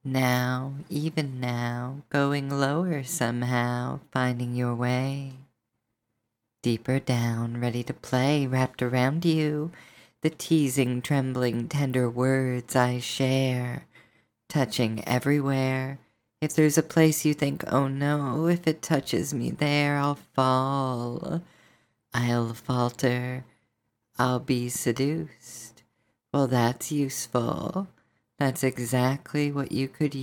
Now, even now, going lower somehow, finding your way. Deeper down, ready to play, wrapped around you, the teasing, trembling, tender words I share, touching everywhere. If there's a place you think, oh no, if it touches me there, I'll fall. I'll falter. I'll be seduced. Well, that's useful. That's exactly what you could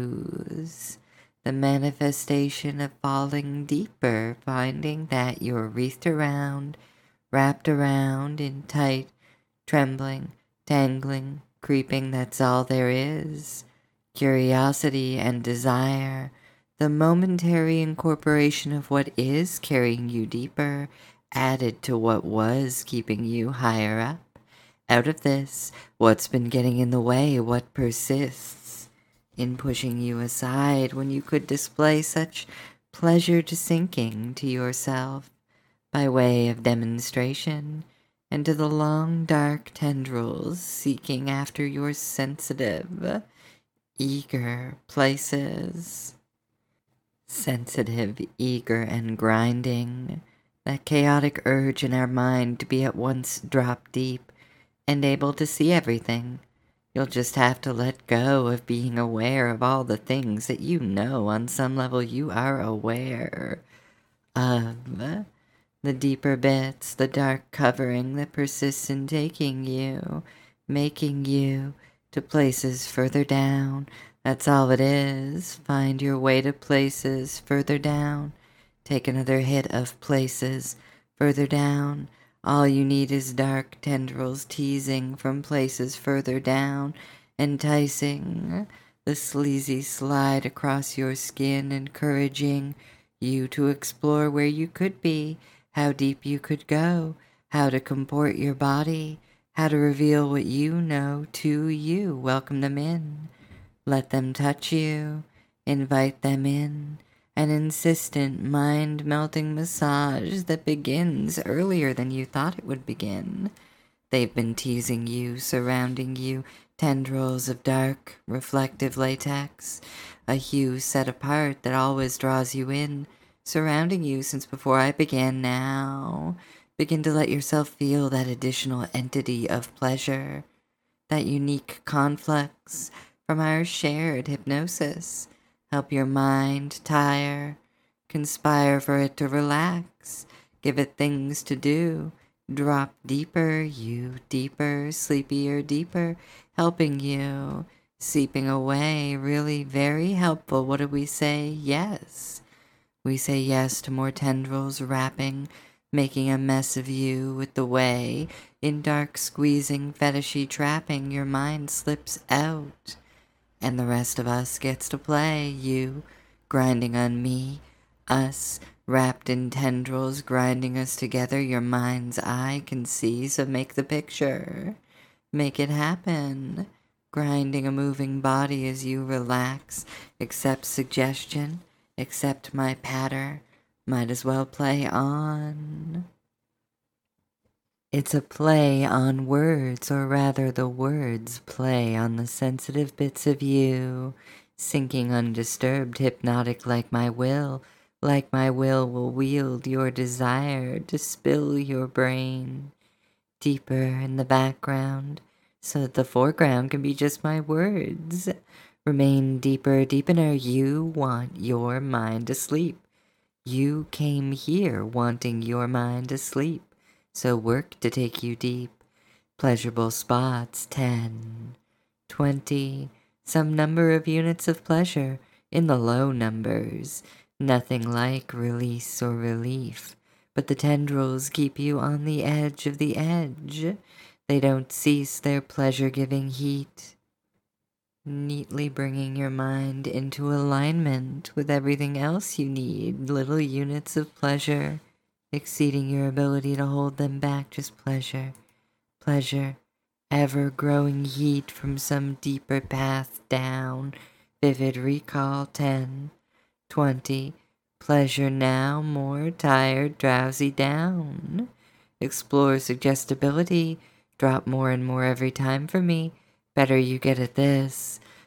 use. The manifestation of falling deeper, finding that you're wreathed around, wrapped around in tight, trembling, tangling, creeping, that's all there is. Curiosity and desire, the momentary incorporation of what is carrying you deeper, added to what was keeping you higher up. Out of this, what's been getting in the way, what persists in pushing you aside when you could display such pleasure to sinking to yourself by way of demonstration, and to the long dark tendrils seeking after your sensitive, eager places. Sensitive, eager, and grinding, that chaotic urge in our mind to be at once drop deep and able to see everything. You'll just have to let go of being aware of all the things that you know on some level you are aware of. The deeper bits, the dark covering that persists in taking you, making you to places further down. That's all it is. Find your way to places further down. Take another hit of places further down. All you need is dark tendrils teasing from places further down, enticing the sleazy slide across your skin, encouraging you to explore where you could be, how deep you could go, how to comport your body, how to reveal what you know to you. Welcome them in. Let them touch you. Invite them in. An insistent, mind-melting massage that begins earlier than you thought it would begin. They've been teasing you, surrounding you, tendrils of dark, reflective latex, a hue set apart that always draws you in, surrounding you since before I began now. Begin to let yourself feel that additional entity of pleasure, that unique conflux from our shared hypnosis. Help your mind tire, conspire for it to relax, give it things to do, drop deeper, you deeper, sleepier, deeper, helping you, seeping away, really very helpful. What do we say? Yes. We say yes to more tendrils wrapping, making a mess of you with the way, in dark squeezing, fetishy trapping, your mind slips out. And the rest of us gets to play, you grinding on me, us wrapped in tendrils grinding us together, your mind's eye can see, so make the picture, make it happen, grinding a moving body as you relax, accept suggestion, accept my patter, might as well play on. It's a play on words, or rather the words play on the sensitive bits of you, sinking undisturbed, hypnotic like my will will wield your desire to spill your brain deeper in the background, so that the foreground can be just my words. Remain deeper, deepener. You want your mind to sleep. You came here wanting your mind to sleep. So work to take you deep. Pleasurable spots, 10, 20, some number of units of pleasure in the low numbers. Nothing like release or relief, but the tendrils keep you on the edge of the edge. They don't cease their pleasure-giving heat, neatly bringing your mind into alignment with everything else you need, little units of pleasure, exceeding your ability to hold them back, just pleasure, pleasure, ever-growing heat from some deeper path down, vivid recall, 10, 20, pleasure now, more tired, drowsy down, explore suggestibility, drop more and more every time for me, better you get at this,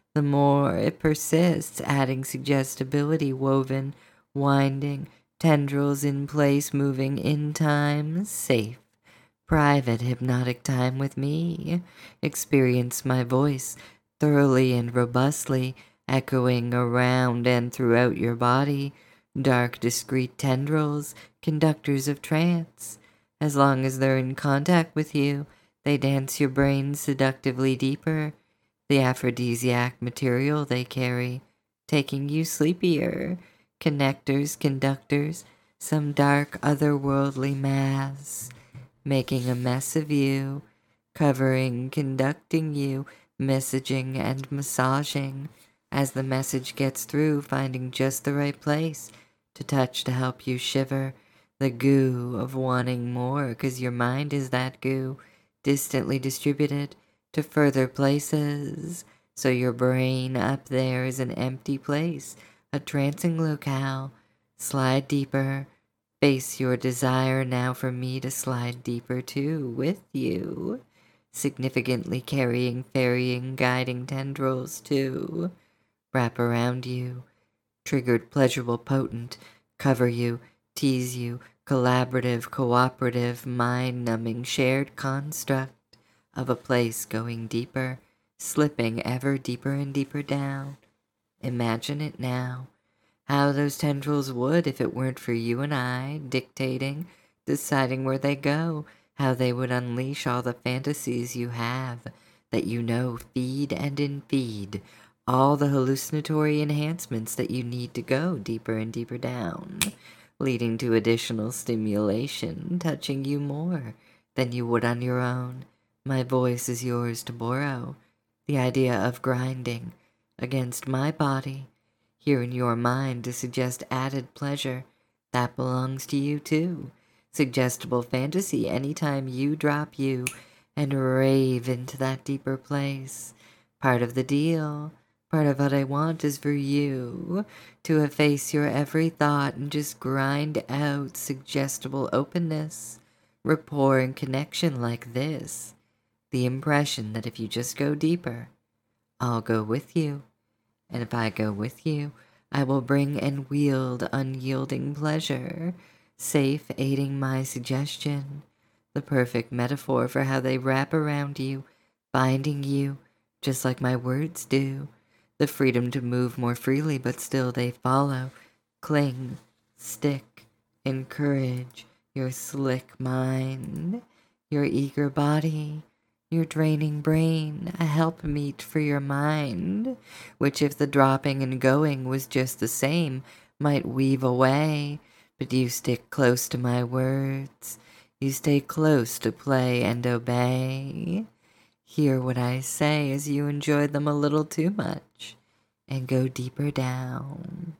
the more it persists, adding suggestibility, woven, winding, tendrils in place, moving in time, safe. Private hypnotic time with me. Experience my voice thoroughly and robustly, echoing around and throughout your body. Dark, discreet tendrils, conductors of trance. As long as they're in contact with you, they dance your brain seductively deeper. The aphrodisiac material they carry, taking you sleepier. Connectors, conductors, some dark otherworldly mass, making a mess of you, covering, conducting you, messaging and massaging. As the message gets through, finding just the right place to touch to help you shiver. The goo of wanting more, 'cause your mind is that goo, distantly distributed to further places. So your brain up there is an empty place, a trancing locale. Slide deeper. Face your desire now for me to slide deeper too with you. Significantly carrying, ferrying, guiding tendrils too. Wrap around you. Triggered, pleasurable, potent. Cover you, tease you. Collaborative, cooperative, mind-numbing, shared construct of a place going deeper, slipping ever deeper and deeper down. Imagine it now. How those tendrils would if it weren't for you and I dictating, deciding where they go, how they would unleash all the fantasies you have that you know feed and infeed, all the hallucinatory enhancements that you need to go deeper and deeper down, leading to additional stimulation, touching you more than you would on your own. My voice is yours to borrow. The idea of grinding against my body, here in your mind to suggest added pleasure, that belongs to you too. Suggestible fantasy anytime you drop you and rave into that deeper place. Part of the deal, part of what I want is for you to efface your every thought and just grind out suggestible openness, rapport and connection like this. The impression that if you just go deeper, I'll go with you. And if I go with you, I will bring and wield unyielding pleasure, safe aiding my suggestion, the perfect metaphor for how they wrap around you, binding you, just like my words do, the freedom to move more freely, but still they follow, cling, stick, encourage your slick mind, your eager body, your draining brain, a helpmeet for your mind, which if the dropping and going was just the same, might weave away. But you stick close to my words. You stay close to play and obey. Hear what I say as you enjoy them a little too much, and go deeper down.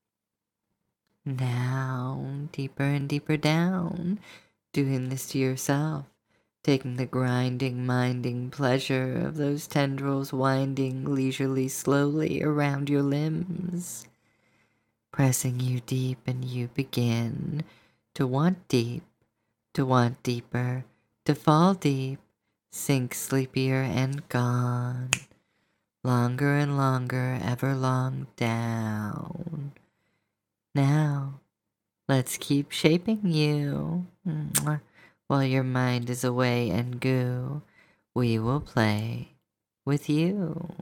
Now, deeper and deeper down, doing this to yourself. Taking the grinding, minding pleasure of those tendrils winding leisurely, slowly around your limbs. Pressing you deep, and you begin to want deep, to want deeper, to fall deep, sink sleepier and gone. Longer and longer, ever long down. Now, let's keep shaping you. While your mind is away and goo, we will play with you.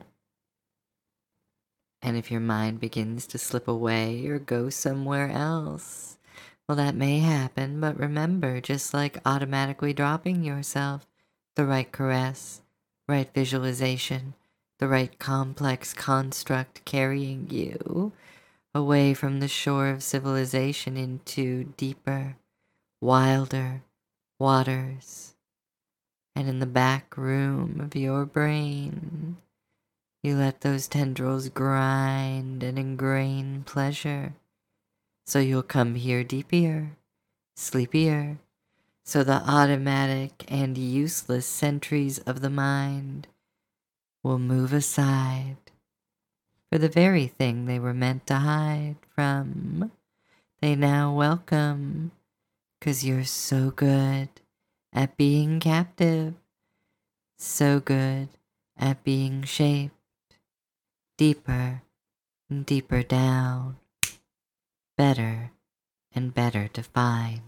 And if your mind begins to slip away or go somewhere else, well, that may happen, but remember, just like automatically dropping yourself, the right caress, right visualization, the right complex construct carrying you away from the shore of civilization into deeper, wilder waters, and in the back room of your brain, you let those tendrils grind and ingrain pleasure, so you'll come here deeper, sleepier, so the automatic and useless sentries of the mind will move aside for the very thing they were meant to hide from. They now welcome, 'cause you're so good at being captive, so good at being shaped, deeper and deeper down, better and better defined.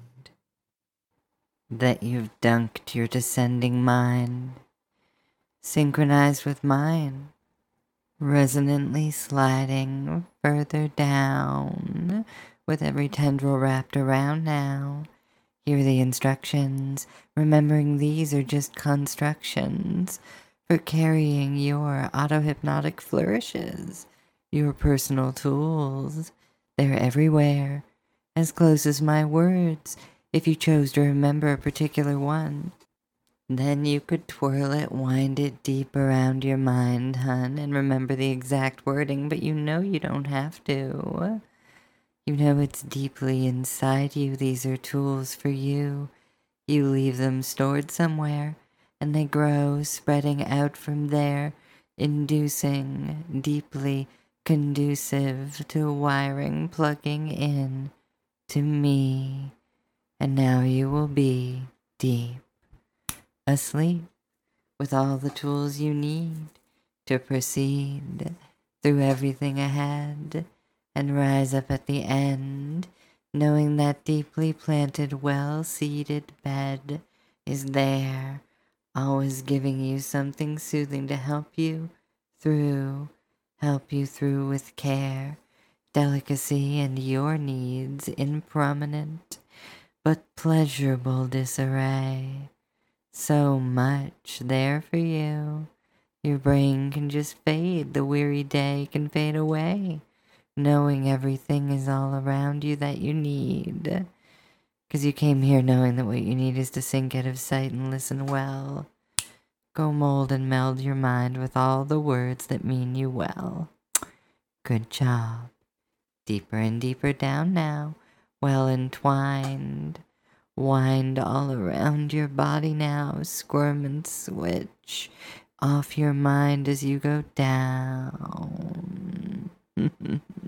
That you've dunked your descending mind, synchronized with mine, resonantly sliding further down, with every tendril wrapped around now. Hear the instructions, remembering these are just constructions for carrying your auto-hypnotic flourishes, your personal tools. They're everywhere, as close as my words. If you chose to remember a particular one, then you could twirl it, wind it deep around your mind, hun, and remember the exact wording, but you know you don't have to. You know it's deeply inside you. These are tools for you. You leave them stored somewhere, and they grow, spreading out from there, inducing, deeply conducive to wiring, plugging in to me. And now you will be deep asleep with all the tools you need to proceed through everything ahead and rise up at the end, knowing that deeply planted, well-seated bed is there, always giving you something soothing to help you through with care, delicacy, and your needs in prominent but pleasurable disarray. So much there for you. Your brain can just fade, the weary day can fade away, knowing everything is all around you that you need. Because you came here knowing that what you need is to sink out of sight and listen well. Go mold and meld your mind with all the words that mean you well. Good job. Deeper and deeper down now, well entwined. Wind all around your body now, squirm and switch off your mind as you go down.